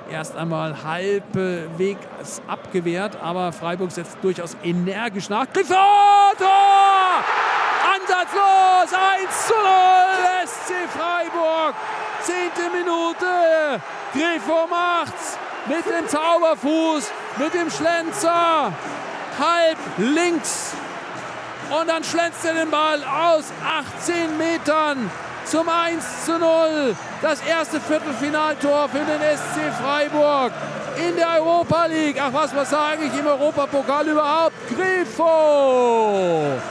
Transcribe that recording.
erst einmal halbwegs abgewehrt, aber Freiburg setzt durchaus energisch nach. Grifo! Tor! Ansatzlos! 1:0 SC Freiburg! 10. Minute! Grifo macht's mit dem Zauberfuß, mit dem Schlenzer, halb links. Und dann schlänzt er den Ball aus 18 Metern zum 1:0. Das erste Viertelfinaltor für den SC Freiburg in der Europa League. Ach was sage ich, im Europapokal überhaupt? Grifo!